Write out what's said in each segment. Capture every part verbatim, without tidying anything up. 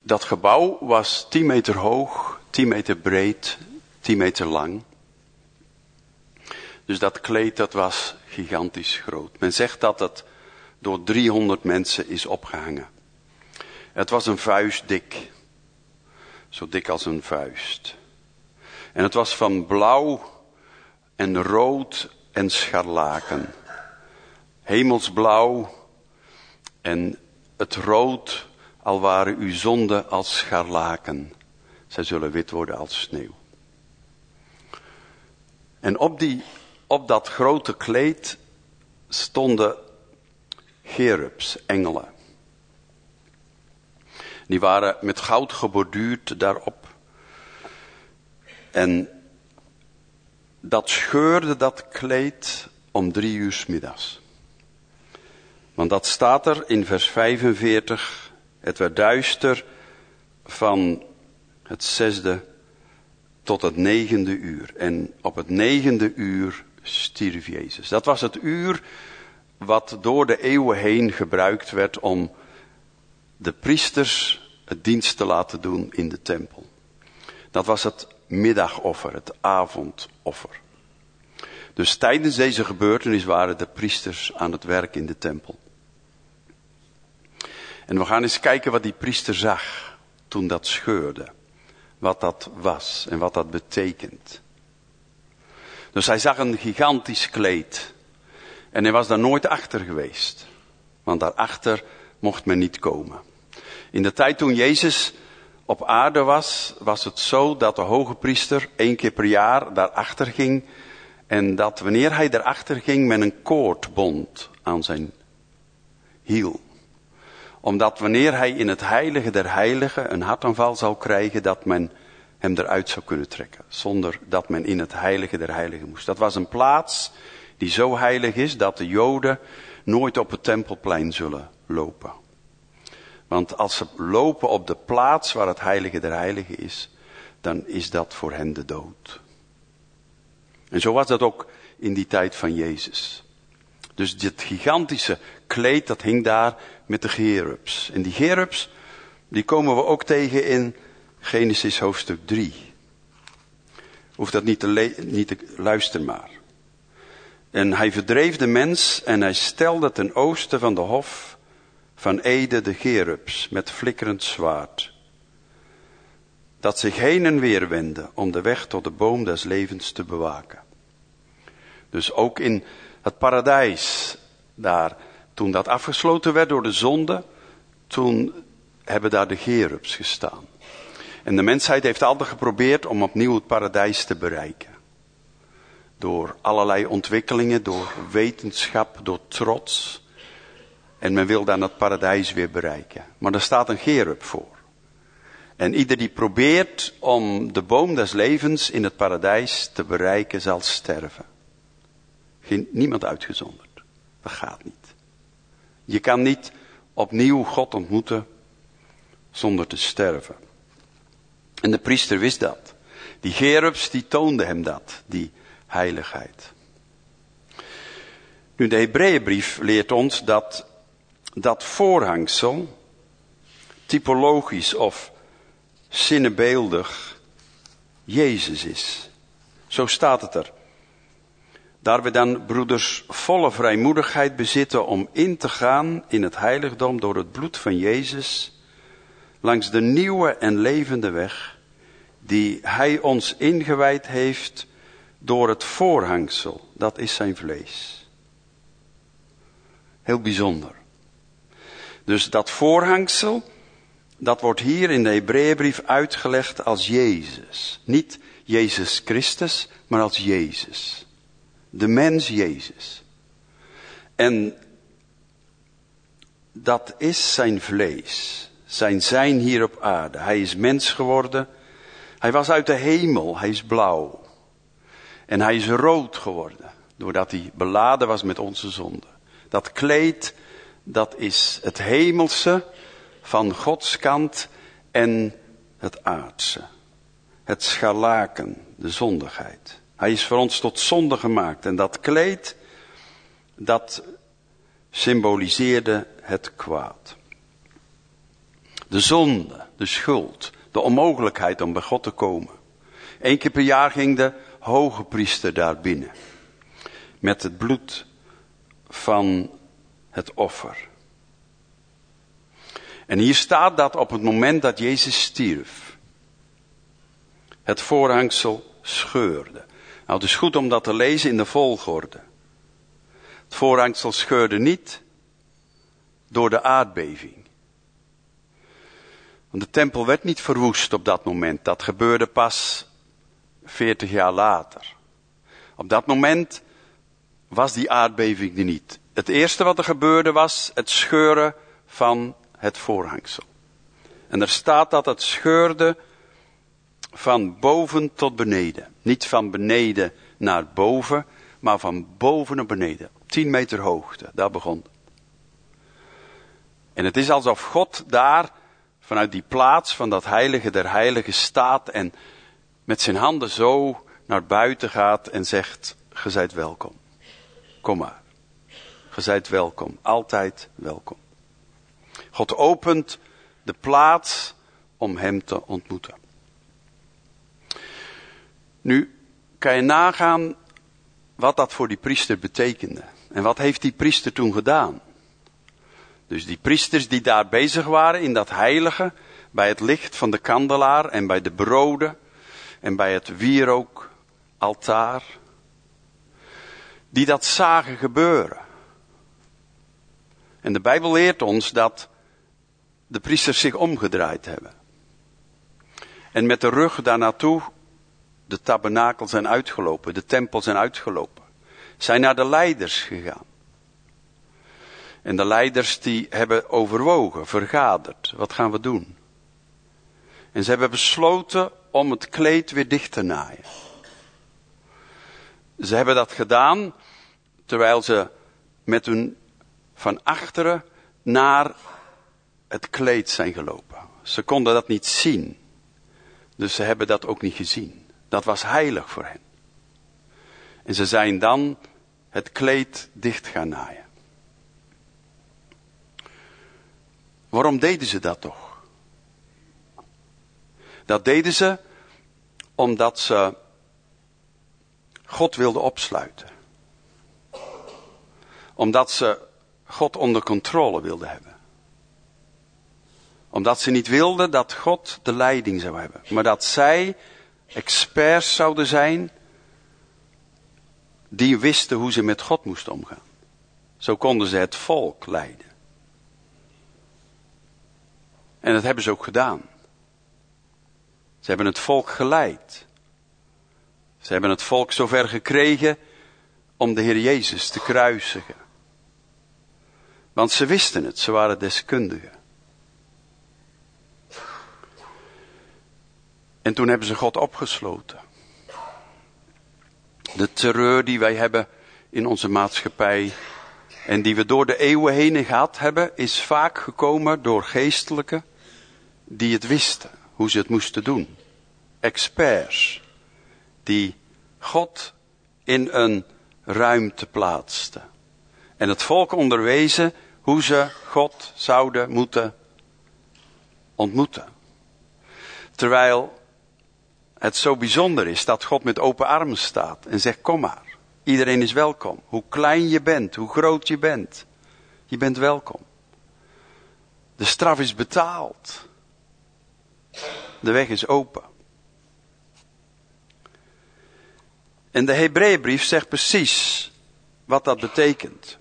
dat gebouw was tien meter hoog, tien meter breed, tien meter lang. Dus dat kleed dat was gigantisch groot. Men zegt dat het door driehonderd mensen is opgehangen. Het was een vuist dik. Zo dik als een vuist. En het was van blauw en rood en scharlaken. Hemelsblauw en het rood, al waren uw zonden als scharlaken. Zij zullen wit worden als sneeuw. En op, die, op dat grote kleed stonden cherubs, engelen. Die waren met goud geborduurd daarop. En dat scheurde dat kleed om drie uur 's middags. Want dat staat er in vers vijfenveertig. Het werd duister van het zesde tot het negende uur. En op het negende uur stierf Jezus. Dat was het uur wat door de eeuwen heen gebruikt werd om de priesters het dienst te laten doen in de tempel. Dat was het middagoffer, het avondoffer. Dus tijdens deze gebeurtenis waren de priesters aan het werk in de tempel. En we gaan eens kijken wat die priester zag toen dat scheurde. Wat dat was en wat dat betekent. Dus hij zag een gigantisch kleed. En hij was daar nooit achter geweest. Want daarachter mocht men niet komen. In de tijd toen Jezus op aarde was, was het zo dat de hoge priester één keer per jaar daarachter ging. En dat wanneer hij daarachter ging, men een koord bond aan zijn hiel. Omdat wanneer hij in het heilige der heiligen een hartaanval zou krijgen, dat men hem eruit zou kunnen trekken. Zonder dat men in het heilige der heiligen moest. Dat was een plaats die zo heilig is dat de Joden nooit op het tempelplein zullen lopen. Want als ze lopen op de plaats waar het heilige der heiligen is, dan is dat voor hen de dood. En zo was dat ook in die tijd van Jezus. Dus dit gigantische kleed, dat hing daar met de cherubs. En die cherubs, die komen we ook tegen in Genesis hoofdstuk drie. Hoeft dat niet te, le- niet te luisteren maar. En hij verdreef de mens en hij stelde ten oosten van de hof van Eden de cherubs met flikkerend zwaard. Dat zich heen en weer wendde om de weg tot de boom des levens te bewaken. Dus ook in het paradijs, daar, toen dat afgesloten werd door de zonde, toen hebben daar de cherubs gestaan. En de mensheid heeft altijd geprobeerd om opnieuw het paradijs te bereiken. Door allerlei ontwikkelingen, door wetenschap, door trots. En men wil dan het paradijs weer bereiken. Maar er staat een cherub voor. En ieder die probeert om de boom des levens in het paradijs te bereiken, zal sterven. Geen, niemand uitgezonderd. Dat gaat niet. Je kan niet opnieuw God ontmoeten zonder te sterven. En de priester wist dat. Die cherubs die toonden hem dat, die heiligheid. Nu de Hebreeënbrief leert ons dat dat voorhangsel typologisch of zinnebeeldig Jezus is. Zo staat het er. Daar we dan, broeders, volle vrijmoedigheid bezitten om in te gaan in het heiligdom door het bloed van Jezus, langs de nieuwe en levende weg, die hij ons ingewijd heeft door het voorhangsel, dat is zijn vlees. Heel bijzonder. Dus dat voorhangsel, dat wordt hier in de Hebreeënbrief uitgelegd als Jezus. Niet Jezus Christus, maar als Jezus. De mens Jezus. En dat is zijn vlees. Zijn zijn hier op aarde. Hij is mens geworden. Hij was uit de hemel. Hij is blauw. En hij is rood geworden. Doordat hij beladen was met onze zonde. Dat kleed, dat is het hemelse van Gods kant en het aardse. Het scharlaken, de zondigheid. Hij is voor ons tot zonde gemaakt. En dat kleed, dat symboliseerde het kwaad. De zonde, de schuld, de onmogelijkheid om bij God te komen. Eén keer per jaar ging de hoge priester daar binnen. Met het bloed van het offer. En hier staat dat op het moment dat Jezus stierf, het voorhangsel scheurde. Nou, het is goed om dat te lezen in de volgorde. Het voorhangsel scheurde niet door de aardbeving. Want de tempel werd niet verwoest op dat moment. Dat gebeurde pas veertig jaar later. Op dat moment was die aardbeving er niet. Het eerste wat er gebeurde was het scheuren van het voorhangsel. En er staat dat het scheurde van boven tot beneden. Niet van beneden naar boven, maar van boven naar beneden. Tien meter hoogte, daar begon het. En het is alsof God daar vanuit die plaats van dat heilige der heiligen staat en met zijn handen zo naar buiten gaat en zegt, ge zijt welkom. Kom maar. Ge zijt welkom. Altijd welkom. God opent de plaats om hem te ontmoeten. Nu kan je nagaan wat dat voor die priester betekende. En wat heeft die priester toen gedaan? Dus die priesters die daar bezig waren in dat heilige, bij het licht van de kandelaar en bij de broden en bij het wierookaltaar, die dat zagen gebeuren. En de Bijbel leert ons dat de priesters zich omgedraaid hebben. En met de rug daar naartoe de tabernakel zijn uitgelopen, de tempel zijn uitgelopen. Zijn naar de leiders gegaan. En de leiders die hebben overwogen, vergaderd. Wat gaan we doen? En ze hebben besloten om het kleed weer dicht te naaien. Ze hebben dat gedaan terwijl ze met hun van achteren naar het kleed zijn gelopen. Ze konden dat niet zien. Dus ze hebben dat ook niet gezien. Dat was heilig voor hen. En ze zijn dan het kleed dicht gaan naaien. Waarom deden ze dat toch? Dat deden ze omdat ze God wilden opsluiten. Omdat ze God onder controle wilden hebben. Omdat ze niet wilden dat God de leiding zou hebben. Maar dat zij experts zouden zijn die wisten hoe ze met God moesten omgaan. Zo konden ze het volk leiden. En dat hebben ze ook gedaan. Ze hebben het volk geleid. Ze hebben het volk zover gekregen om de Heer Jezus te kruisigen. Want ze wisten het, ze waren deskundigen. En toen hebben ze God opgesloten. De terreur die wij hebben in onze maatschappij en die we door de eeuwen heen gehad hebben, is vaak gekomen door geestelijken die het wisten, hoe ze het moesten doen. Experts die God in een ruimte plaatsten. En het volk onderwezen hoe ze God zouden moeten ontmoeten. Terwijl het zo bijzonder is dat God met open armen staat en zegt, kom maar. Iedereen is welkom. Hoe klein je bent, hoe groot je bent. Je bent welkom. De straf is betaald. De weg is open. En de Hebreeënbrief zegt precies wat dat betekent.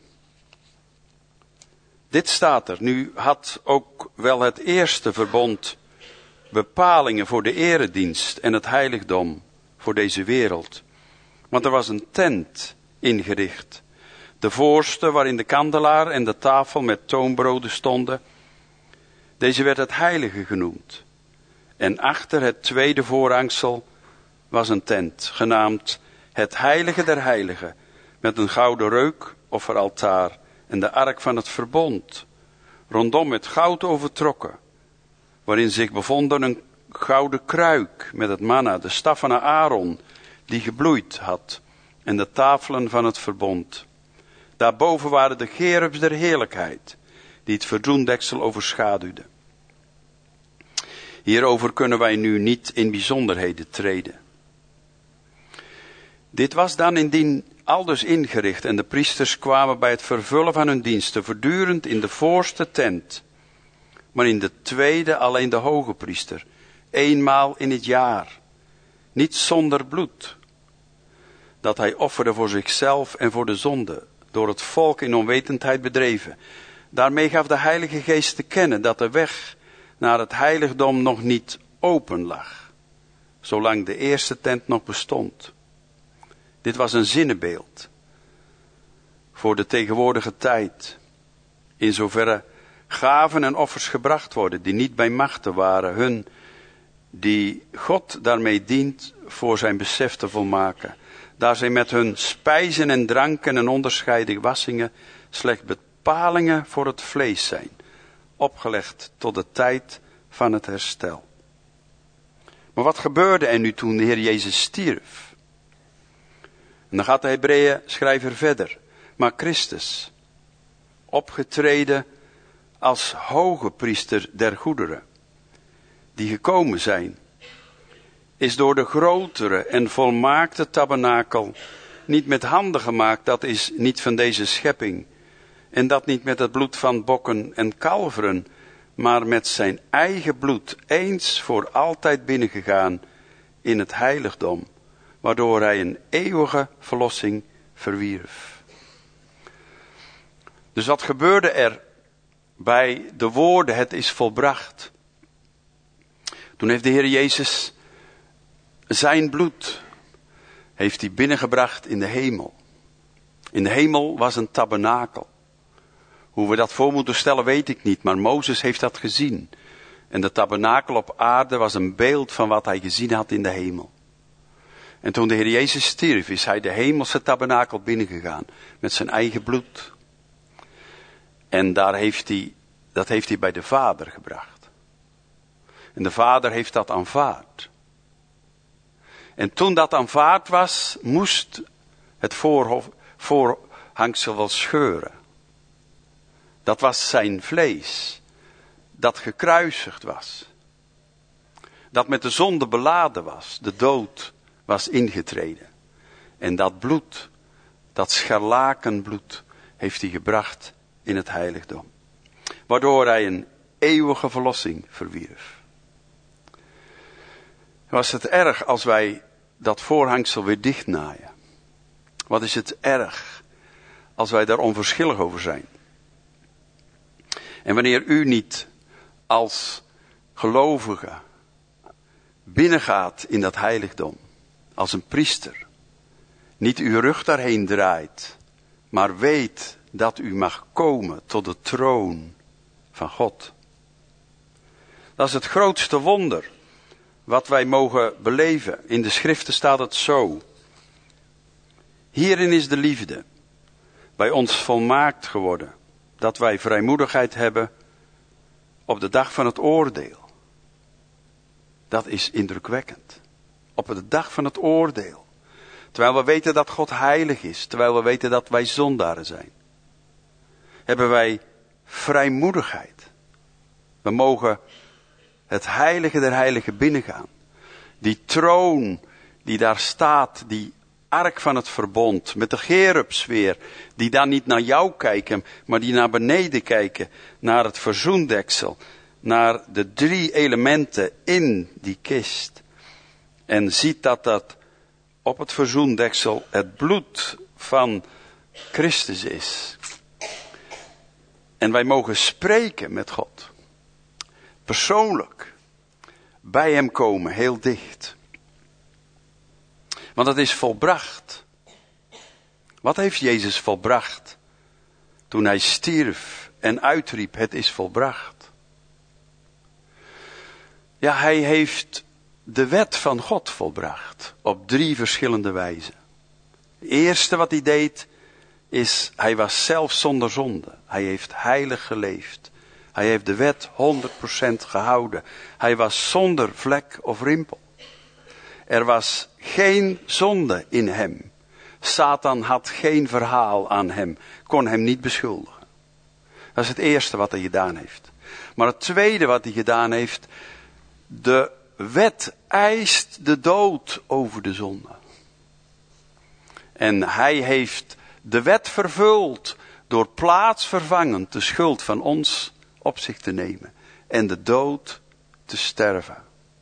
Dit staat er. Nu had ook wel het eerste verbond bepalingen voor de eredienst en het heiligdom voor deze wereld. Want er was een tent ingericht. De voorste waarin de kandelaar en de tafel met toonbroden stonden. Deze werd het heilige genoemd. En achter het tweede voorhangsel was een tent, genaamd het heilige der heiligen, met een gouden reukofferaltaar en de ark van het verbond, rondom met goud overtrokken, waarin zich bevonden een gouden kruik met het manna, de staf van Aaron, die gebloeid had, en de tafelen van het verbond. Daarboven waren de gerubs der heerlijkheid, die het verzoendeksel overschaduwden. Hierover kunnen wij nu niet in bijzonderheden treden. Dit was dan indien aldus ingericht en de priesters kwamen bij het vervullen van hun diensten voortdurend in de voorste tent, maar in de tweede alleen de hoge priester, eenmaal in het jaar, niet zonder bloed, dat hij offerde voor zichzelf en voor de zonde, door het volk in onwetendheid bedreven. Daarmee gaf de Heilige Geest te kennen dat de weg naar het heiligdom nog niet open lag, zolang de eerste tent nog bestond. Dit was een zinnebeeld voor de tegenwoordige tijd, in zoverre gaven en offers gebracht worden die niet bij machten waren, hun die God daarmee dient voor zijn besef te volmaken, daar zij met hun spijzen en dranken en onderscheiden wassingen slechts bepalingen voor het vlees zijn, opgelegd tot de tijd van het herstel. Maar wat gebeurde er nu toen de Heer Jezus stierf? En dan gaat de Hebreeën schrijver verder. Maar Christus, opgetreden als hoge priester der goederen, die gekomen zijn, is door de grotere en volmaakte tabernakel niet met handen gemaakt, dat is niet van deze schepping, en dat niet met het bloed van bokken en kalveren, maar met zijn eigen bloed eens voor altijd binnengegaan in het heiligdom, waardoor hij een eeuwige verlossing verwierf. Dus wat gebeurde er bij de woorden, het is volbracht? Toen heeft de Heer Jezus zijn bloed, heeft hij binnengebracht in de hemel. In de hemel was een tabernakel. Hoe we dat voor moeten stellen weet ik niet, maar Mozes heeft dat gezien. En de tabernakel op aarde was een beeld van wat hij gezien had in de hemel. En toen de Heer Jezus stierf, is hij de hemelse tabernakel binnengegaan met zijn eigen bloed. En daar heeft hij, dat heeft hij bij de Vader gebracht. En de Vader heeft dat aanvaard. En toen dat aanvaard was, moest het voorhof, voorhangsel wel scheuren. Dat was zijn vlees, dat gekruisigd was. Dat met de zonde beladen was, de dood was ingetreden. En dat bloed, dat scharlakenbloed, heeft hij gebracht in het heiligdom. Waardoor hij een eeuwige verlossing verwierf. Was het erg als wij dat voorhangsel weer dichtnaaien? Wat is het erg als wij daar onverschillig over zijn? En wanneer u niet als gelovige binnengaat in dat heiligdom, als een priester, niet uw rug daarheen draait, maar weet dat u mag komen tot de troon van God. Dat is het grootste wonder wat wij mogen beleven. In de schriften staat het zo. Hierin is de liefde bij ons volmaakt geworden, dat wij vrijmoedigheid hebben op de dag van het oordeel. Dat is indrukwekkend. Op de dag van het oordeel. Terwijl we weten dat God heilig is, terwijl we weten dat wij zondaren zijn, hebben wij vrijmoedigheid. We mogen het heilige der heiligen binnengaan. Die troon die daar staat, die ark van het verbond, met de cherubs weer, die dan niet naar jou kijken, maar die naar beneden kijken, naar het verzoendeksel, naar de drie elementen in die kist. En ziet dat dat op het verzoendeksel het bloed van Christus is. En wij mogen spreken met God. Persoonlijk. Bij hem komen, heel dicht. Want het is volbracht. Wat heeft Jezus volbracht toen hij stierf en uitriep, het is volbracht? Ja, hij heeft de wet van God volbracht op drie verschillende wijzen. Het eerste wat hij deed is, hij was zelf zonder zonde. Hij heeft heilig geleefd. Hij heeft de wet honderd procent gehouden. Hij was zonder vlek of rimpel. Er was geen zonde in hem. Satan had geen verhaal aan hem. Kon hem niet beschuldigen. Dat is het eerste wat hij gedaan heeft. Maar het tweede wat hij gedaan heeft, De wet eist de dood over de zonde. En hij heeft de wet vervuld door plaatsvervangend de schuld van ons op zich te nemen. En de dood te sterven.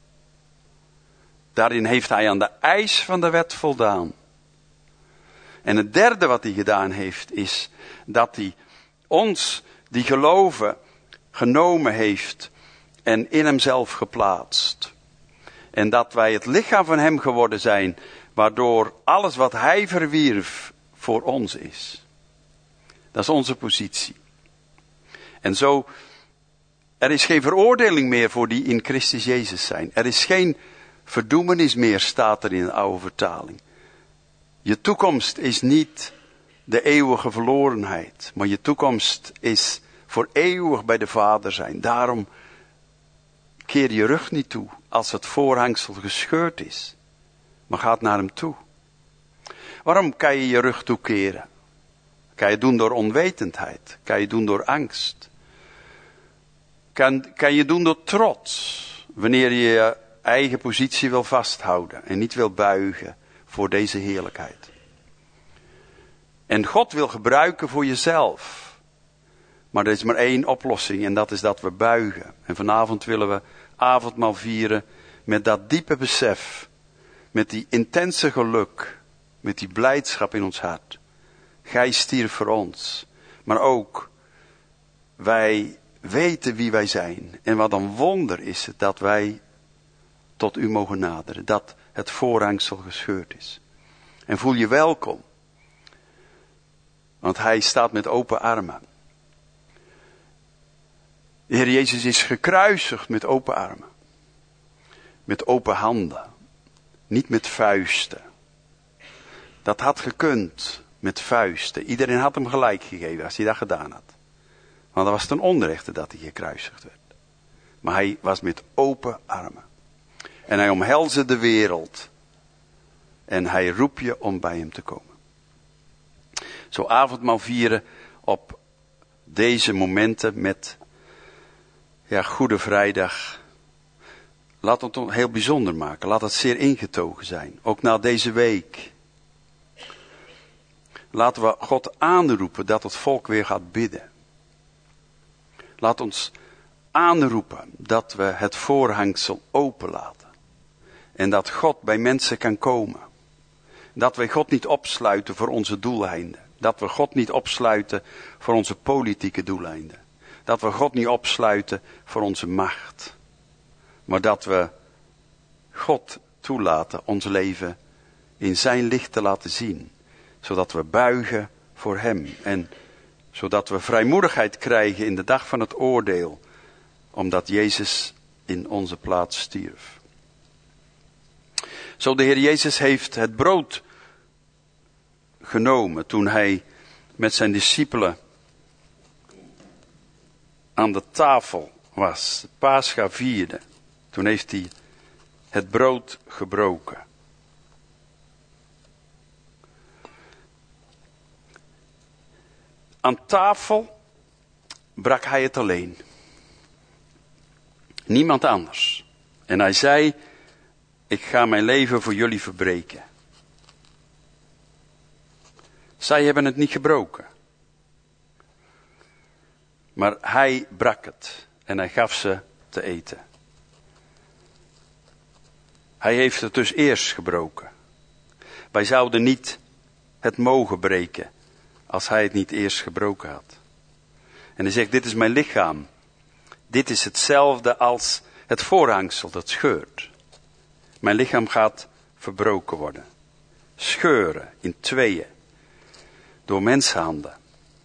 Daarin heeft hij aan de eis van de wet voldaan. En het derde wat hij gedaan heeft is dat hij ons die geloven genomen heeft en in hemzelf geplaatst. En dat wij het lichaam van hem geworden zijn, waardoor alles wat hij verwierf voor ons is. Dat is onze positie. En zo, er is geen veroordeling meer voor die in Christus Jezus zijn. Er is geen verdoemenis meer, staat er in de oude vertaling. Je toekomst is niet de eeuwige verlorenheid, maar je toekomst is voor eeuwig bij de Vader zijn. Daarom keer je rug niet toe als het voorhangsel gescheurd is, maar gaat naar hem toe. Waarom kan je je rug toekeren? Kan je doen door onwetendheid? Kan je doen door angst? Kan, kan je doen door trots? Wanneer je je eigen positie wil vasthouden en niet wil buigen voor deze heerlijkheid. En God wil gebruiken voor jezelf. Maar er is maar één oplossing en dat is dat we buigen. En vanavond willen we avondmaal vieren met dat diepe besef. Met die intense geluk. Met die blijdschap in ons hart. Gij stierf voor ons. Maar ook wij weten wie wij zijn. En wat een wonder is het dat wij tot u mogen naderen. Dat het voorhangsel gescheurd is. En voel je welkom. Want hij staat met open armen. De Heer Jezus is gekruisigd met open armen. Met open handen. Niet met vuisten. Dat had gekund met vuisten. Iedereen had hem gelijk gegeven als hij dat gedaan had. Want dat was ten onrechte dat hij gekruisigd werd. Maar hij was met open armen. En hij omhelsde de wereld. En hij roept je om bij hem te komen. Zo avondmaal vieren op deze momenten met ja, Goede Vrijdag. Laat het heel bijzonder maken. Laat het zeer ingetogen zijn. Ook na deze week. Laten we God aanroepen dat het volk weer gaat bidden. Laat ons aanroepen dat we het voorhangsel openlaten. En dat God bij mensen kan komen. Dat we God niet opsluiten voor onze doeleinden. Dat we God niet opsluiten voor onze politieke doeleinden. Dat we God niet opsluiten voor onze macht. Maar dat we God toelaten ons leven in zijn licht te laten zien. Zodat we buigen voor hem. En zodat we vrijmoedigheid krijgen in de dag van het oordeel. Omdat Jezus in onze plaats stierf. Zo de Heer Jezus heeft het brood genomen toen hij met zijn discipelen aan de tafel was. De Pascha vierde. Toen heeft hij het brood gebroken. Aan tafel brak hij het alleen. Niemand anders. En hij zei, ik ga mijn leven voor jullie verbreken. Zij hebben het niet gebroken. Maar hij brak het. En hij gaf ze te eten. Hij heeft het dus eerst gebroken. Wij zouden niet het mogen breken. Als hij het niet eerst gebroken had. En hij zegt, dit is mijn lichaam. Dit is hetzelfde als het voorhangsel dat scheurt. Mijn lichaam gaat verbroken worden. Scheuren in tweeën. Door menshanden.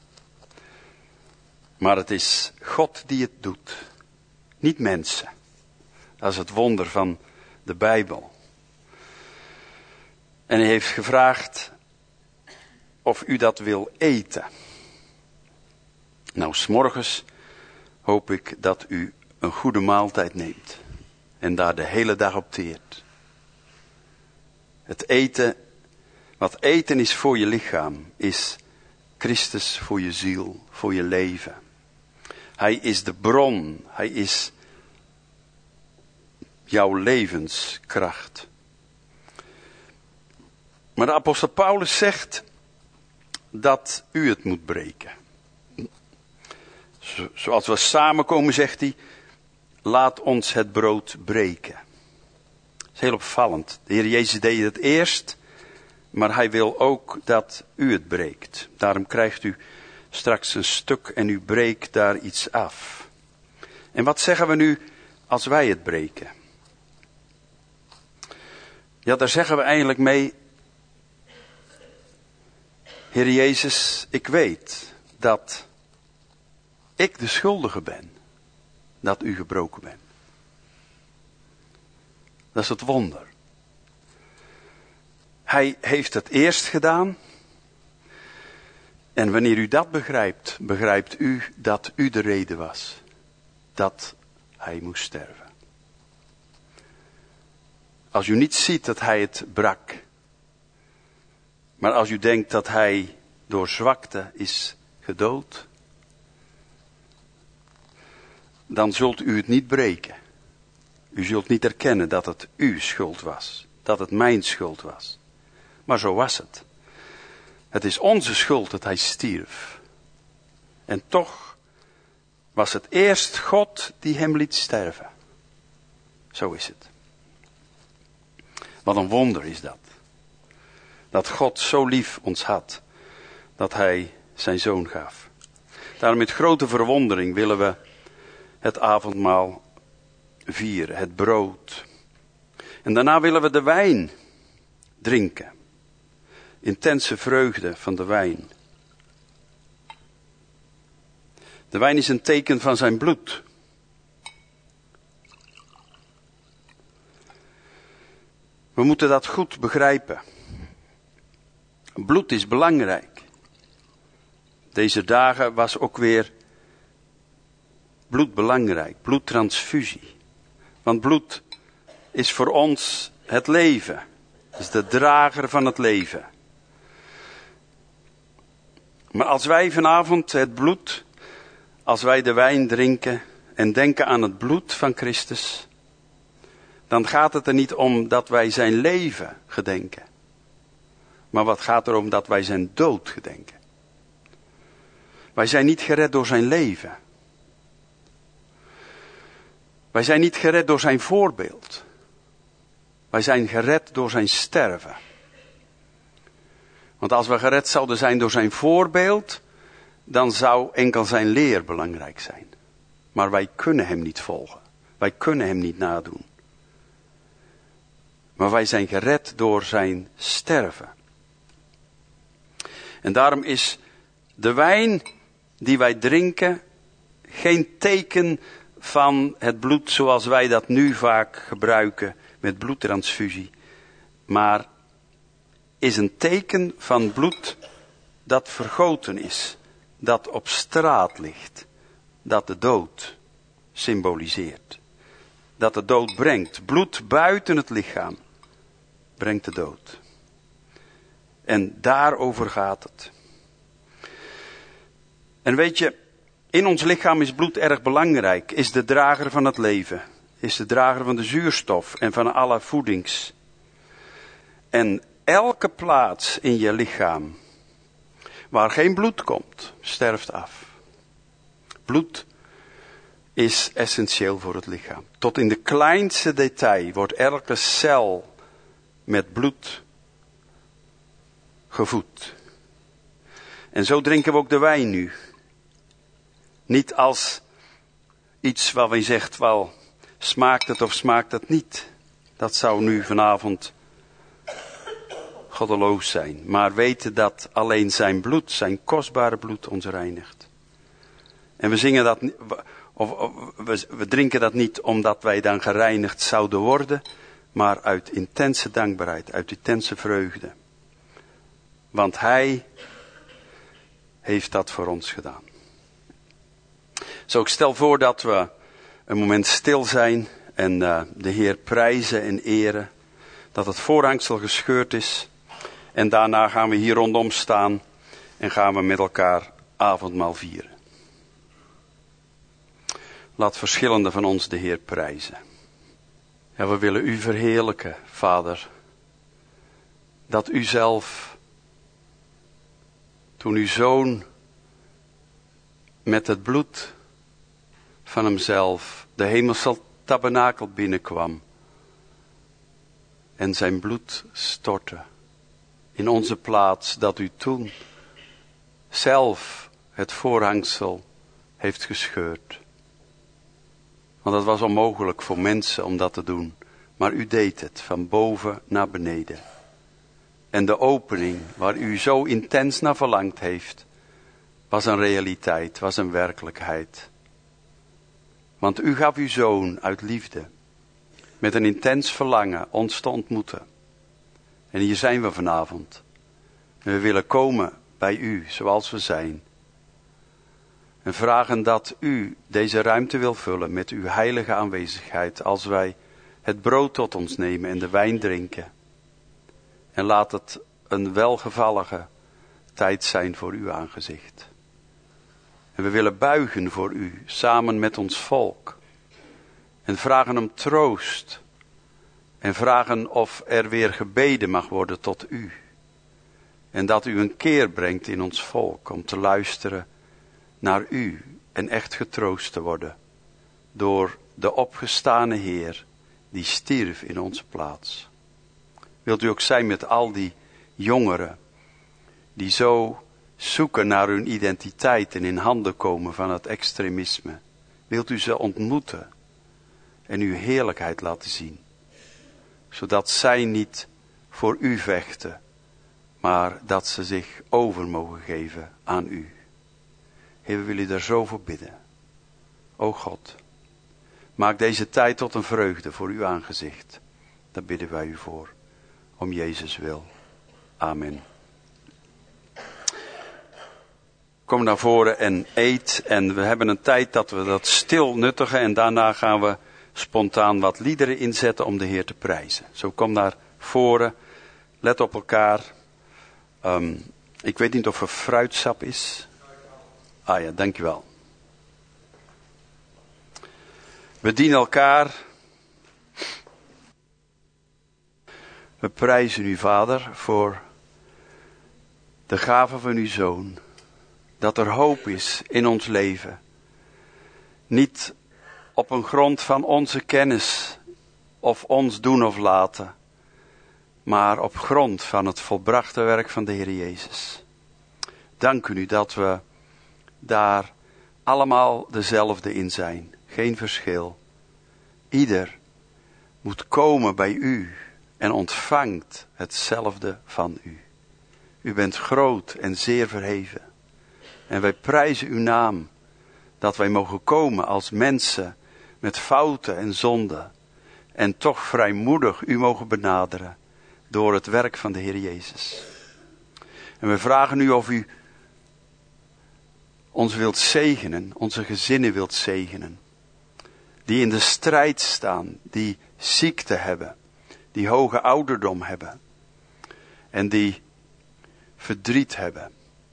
Maar het is God die het doet. Niet mensen. Dat is het wonder van de Bijbel. En hij heeft gevraagd of u dat wil eten. Nou, 's morgens hoop ik dat u een goede maaltijd neemt. En daar de hele dag op teert. Het eten, wat eten is voor je lichaam, is Christus voor je ziel, voor je leven. Hij is de bron, hij is jouw levenskracht. Maar de apostel Paulus zegt dat u het moet breken. Zoals we samenkomen, zegt hij, laat ons het brood breken. Dat is heel opvallend. De Heer Jezus deed het eerst, maar hij wil ook dat u het breekt. Daarom krijgt u straks een stuk en u breekt daar iets af. En wat zeggen we nu als wij het breken? Ja, daar zeggen we eigenlijk mee, Heer Jezus, ik weet dat ik de schuldige ben, dat u gebroken bent. Dat is het wonder. Hij heeft het eerst gedaan. En wanneer u dat begrijpt, begrijpt u dat u de reden was dat hij moest sterven. Als u niet ziet dat hij het brak, maar als u denkt dat hij door zwakte is gedood, dan zult u het niet breken. U zult niet erkennen dat het uw schuld was, dat het mijn schuld was. Maar zo was het. Het is onze schuld dat hij stierf. En toch was het eerst God die hem liet sterven. Zo is het. Wat een wonder is dat. Dat God zo lief ons had, dat hij zijn zoon gaf. Daarom met grote verwondering willen we het avondmaal vieren, het brood. En daarna willen we de wijn drinken. Intense vreugde van de wijn. De wijn is een teken van zijn bloed. We moeten dat goed begrijpen. Bloed is belangrijk. Deze dagen was ook weer bloed belangrijk, bloedtransfusie. Want bloed is voor ons het leven. Het is de drager van het leven. Maar als wij vanavond het bloed, als wij de wijn drinken en denken aan het bloed van Christus, dan gaat het er niet om dat wij zijn leven gedenken. Maar wat gaat er om dat wij zijn dood gedenken. Wij zijn niet gered door zijn leven. Wij zijn niet gered door zijn voorbeeld. Wij zijn gered door zijn sterven. Want als we gered zouden zijn door zijn voorbeeld, dan zou enkel zijn leer belangrijk zijn. Maar wij kunnen hem niet volgen. Wij kunnen hem niet nadoen. Maar wij zijn gered door zijn sterven. En daarom is de wijn die wij drinken geen teken van het bloed zoals wij dat nu vaak gebruiken met bloedtransfusie. Maar is een teken van bloed dat vergoten is. Dat op straat ligt. Dat de dood symboliseert. Dat de dood brengt. Bloed buiten het lichaam brengt de dood. En daarover gaat het. En weet je, in ons lichaam is bloed erg belangrijk. Is de drager van het leven. Is de drager van de zuurstof en van alle voedings. En elke plaats in je lichaam waar geen bloed komt, sterft af. Bloed is essentieel voor het lichaam. Tot in de kleinste detail wordt elke cel met bloed gevoed. En zo drinken we ook de wijn nu. Niet als iets waar je zegt, wel, smaakt het of smaakt het niet. Dat zou nu vanavond goddeloos zijn. Maar weten dat alleen zijn bloed, zijn kostbare bloed ons reinigt. En we zingen dat, of, of we, we drinken dat niet omdat wij dan gereinigd zouden worden, maar uit intense dankbaarheid, uit intense vreugde. Want hij heeft dat voor ons gedaan. Zo, ik stel voor dat we een moment stil zijn en uh, de Heer prijzen en eren. Dat het voorhangsel gescheurd is. En daarna gaan we hier rondom staan en gaan we met elkaar avondmaal vieren. Laat verschillende van ons de Heer prijzen. Ja, we willen u verheerlijken, Vader. Dat u zelf, toen uw zoon met het bloed van hemzelf de hemelse tabernakel binnenkwam en zijn bloed stortte in onze plaats, dat u toen zelf het voorhangsel heeft gescheurd. Want het was onmogelijk voor mensen om dat te doen, maar u deed het van boven naar beneden. En de opening waar u zo intens naar verlangd heeft, was een realiteit, was een werkelijkheid. Want u gaf uw zoon uit liefde, met een intens verlangen ons te ontmoeten. En hier zijn we vanavond. En we willen komen bij u zoals we zijn. En vragen dat u deze ruimte wil vullen met uw heilige aanwezigheid als wij het brood tot ons nemen en de wijn drinken. En laat het een welgevallige tijd zijn voor uw aangezicht. En we willen buigen voor u, samen met ons volk. En vragen om troost. En vragen of er weer gebeden mag worden tot u. En dat u een keer brengt in ons volk om te luisteren naar u en echt getroost te worden. Door de opgestane Heer die stierf in onze plaats. Wilt u ook zijn met al die jongeren die zo zoeken naar hun identiteit en in handen komen van het extremisme. Wilt u ze ontmoeten en uw heerlijkheid laten zien. Zodat zij niet voor u vechten, maar dat ze zich over mogen geven aan u. Heer, we willen u daar zo voor bidden. O God, maak deze tijd tot een vreugde voor uw aangezicht. Daar bidden wij u voor. Om Jezus wil. Amen. Kom naar voren en eet. En we hebben een tijd dat we dat stil nuttigen. En daarna gaan we spontaan wat liederen inzetten om de Heer te prijzen. Zo kom naar voren. Let op elkaar. Um, ik weet niet of er fruitsap is. Ah ja, dankjewel. We dienen elkaar. We prijzen u, Vader, voor de gave van uw Zoon. Dat er hoop is in ons leven. Niet op een grond van onze kennis of ons doen of laten. Maar op grond van het volbrachte werk van de Heer Jezus. Dank u dat we daar allemaal dezelfde in zijn. Geen verschil. Ieder moet komen bij u en ontvangt hetzelfde van u. U bent groot en zeer verheven. En wij prijzen uw naam dat wij mogen komen als mensen met fouten en zonden. En toch vrijmoedig u mogen benaderen door het werk van de Heer Jezus. En we vragen u of u ons wilt zegenen, onze gezinnen wilt zegenen. Die in de strijd staan, die ziekte hebben, die hoge ouderdom hebben. En die verdriet hebben.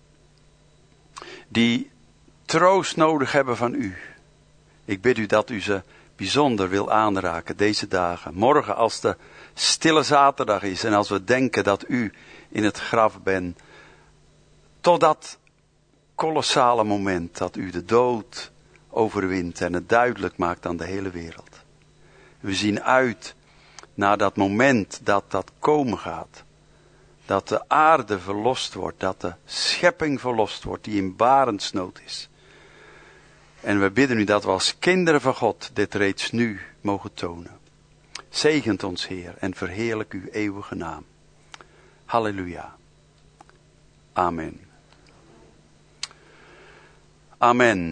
Die troost nodig hebben van u. Ik bid u dat u ze bijzonder wil aanraken deze dagen. Morgen als de stille zaterdag is en als we denken dat u in het graf bent. Tot dat kolossale moment dat u de dood overwint en het duidelijk maakt aan de hele wereld. We zien uit naar dat moment dat dat komen gaat. Dat de aarde verlost wordt, dat de schepping verlost wordt die in barensnood is. En we bidden u dat we als kinderen van God dit reeds nu mogen tonen. Zegent ons, Heer, en verheerlijk uw eeuwige naam. Halleluja. Amen. Amen.